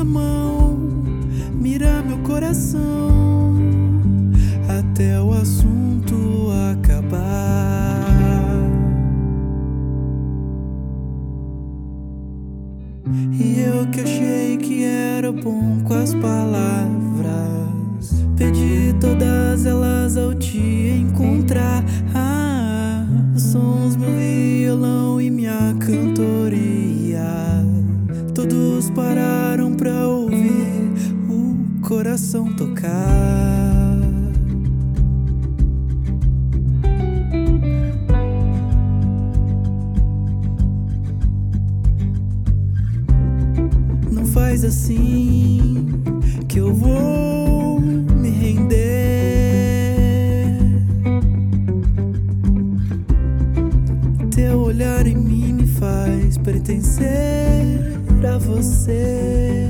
mão, mira meu coração até o assunto acabar. E eu que achei que era bom com as palavras, pedi todas elas ao te encontrar. Os sons, meu violão e minha cantoria, todos pararam pra ouvir o coração tocar. Não faz assim que eu vou me render. Teu olhar em mim me faz pertencer a você.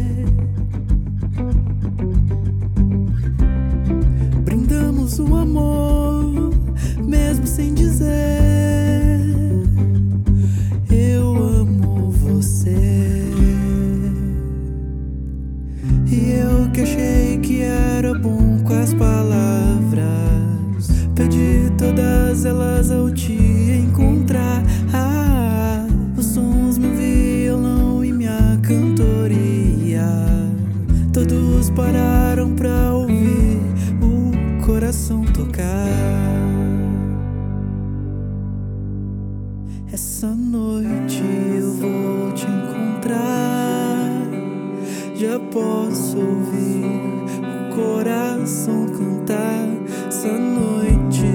Brindamos um amor, mesmo sem dizer eu amo você. E eu que achei que era bom com as palavras, pedi todas elas ao te encontrar. Os sons, meu violão e minha cantoria, todos pararam pra ouvir o coração tocar. Essa noite eu vou te encontrar, já posso ouvir o coração cantar. Essa noite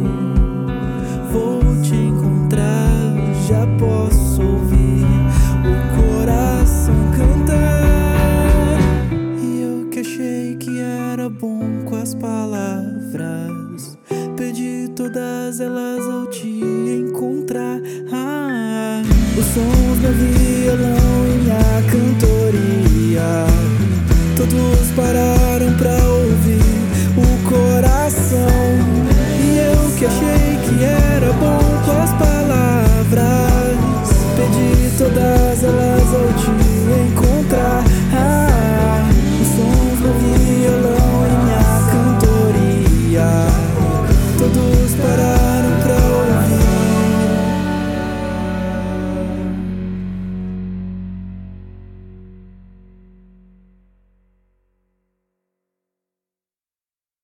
vou te encontrar, já posso ouvir o coração cantar. E eu que achei que era bom com as palavras, pedi todas elas